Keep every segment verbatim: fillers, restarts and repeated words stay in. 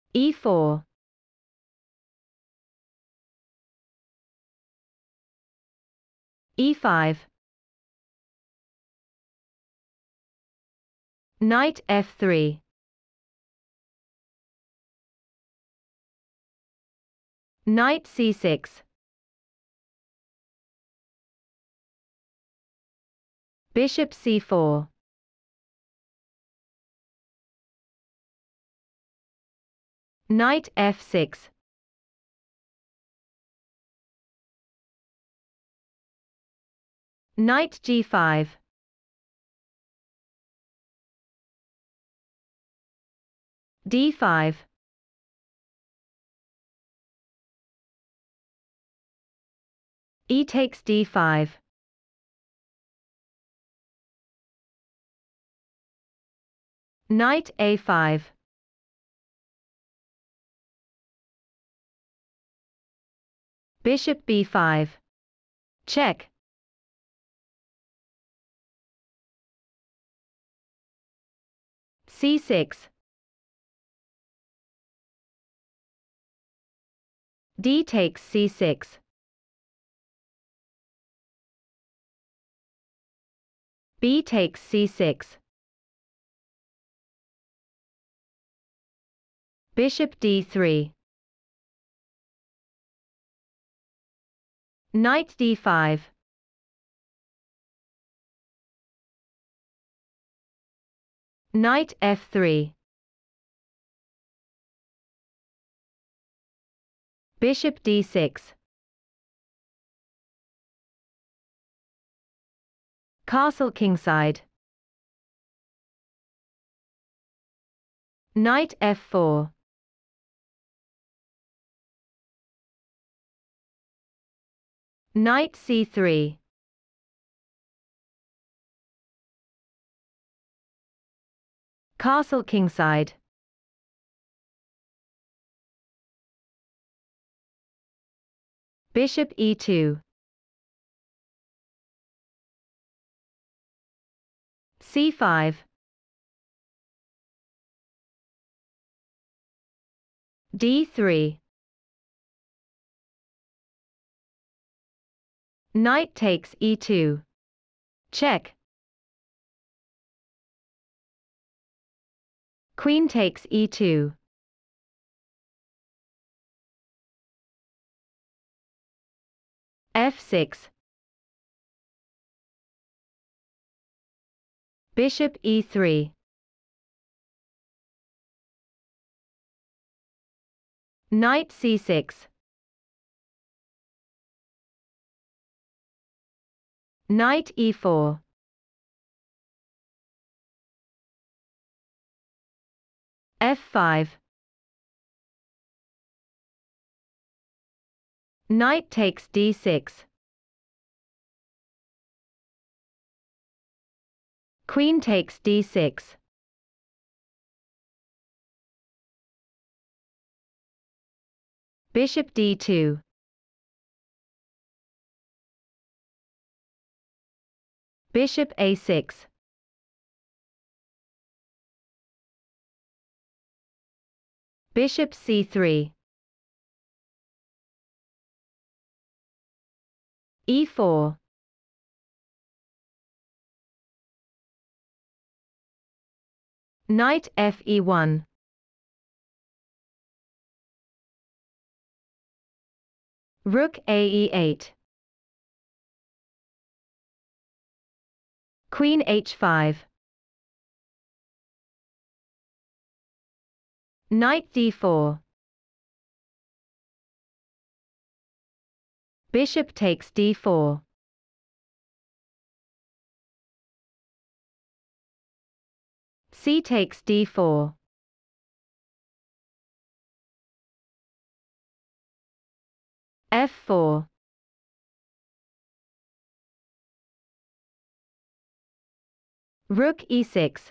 e four, e five, knight f three, knight c six, bishop c four, knight f six, knight g five, d five, e takes d five, knight a five, bishop b five, check, c six, d takes c six, b takes c six, bishop d three, knight d five, knight f three, bishop d six, castle kingside, knight f four, knight c three, castle kingside, bishop e two, c five, d three, knight takes e two, check, queen takes e two, f six, bishop e three, knight c six, knight e four, f five, knight takes d six, queen takes d six, bishop d two, bishop a six, bishop c three, e four, knight f e one, rook a e eight, queen h five, knight d four, bishop takes d four, c takes d four, f four, rook e six,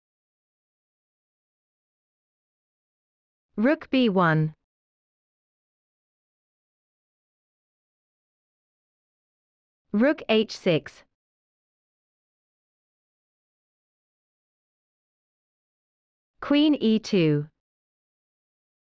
rook b one, rook h six, queen e two,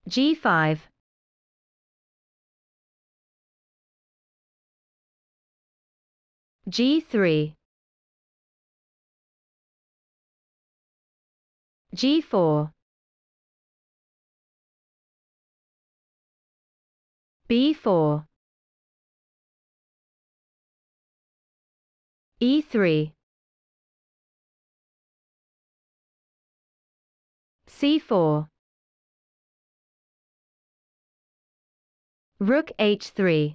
G five. G three. G four. B four. E three. C four. Rook H three.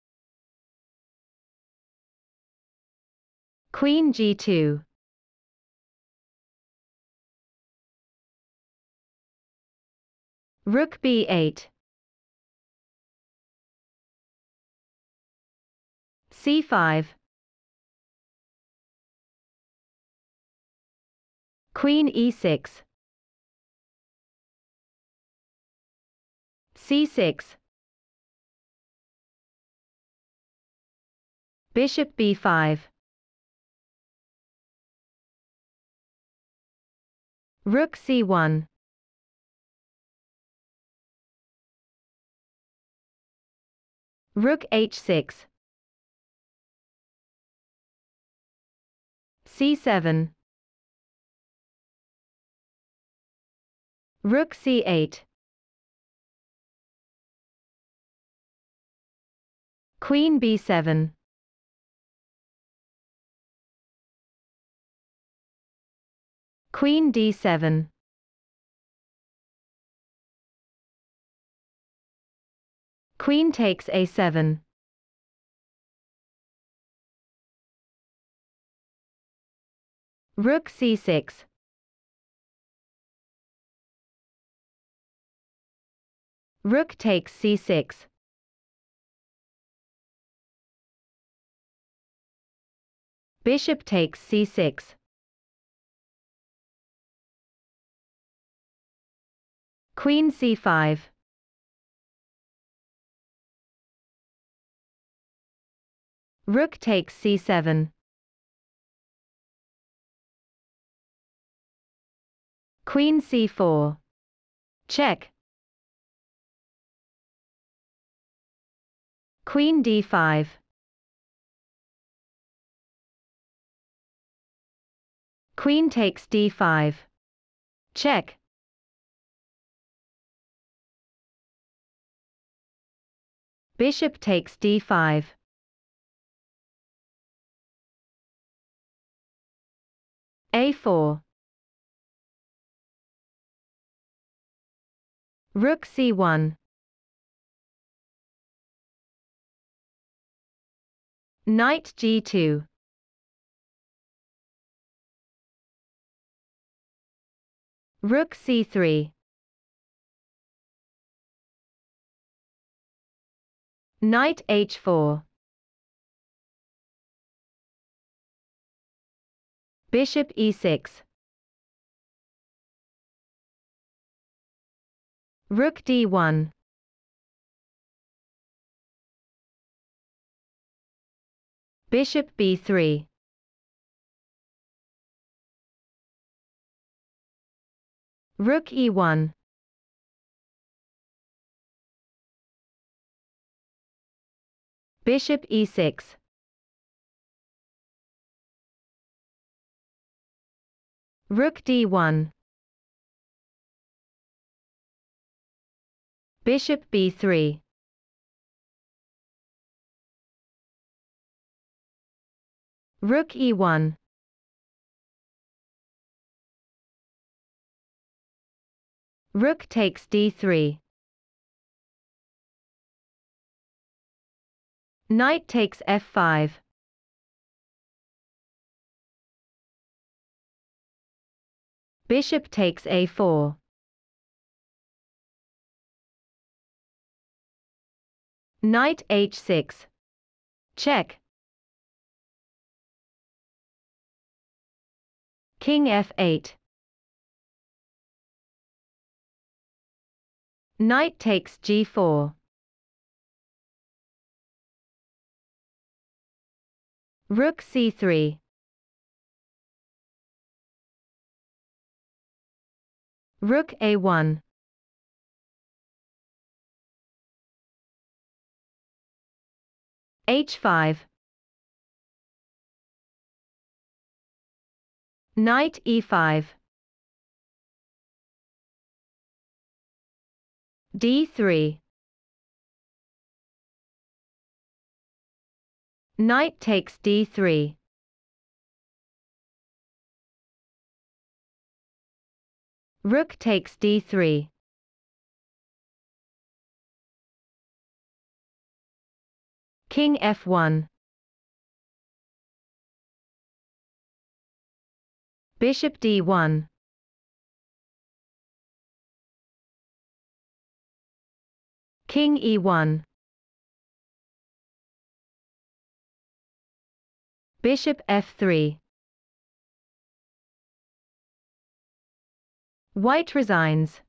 Queen G two. Rook B eight. C five. Queen E six. C six. Bishop B five. Rook C one. Rook H six. C seven. Rook C eight. Queen B seven. Queen D seven. Queen takes A seven. Rook C six. Rook takes C six. Bishop takes C six. Queen C five. Rook takes C seven. Queen C four. Check. Queen D five. Queen takes D five. Check. Bishop takes D five. A four. Rook C one. Knight G two. Rook C three. Knight H four. Bishop E six. Rook D one. Bishop B three. Rook E one. Bishop E six. Rook D one. Bishop B three. Rook E one. Rook takes D three. Knight takes F five. Bishop takes A four. Knight H six. Check. King F eight. Knight takes G four. Rook C three. Rook A one. h five. Knight e five. d three. Knight takes d three. Rook takes d three. King f one. Bishop d one. King e one. Bishop f three. White resigns.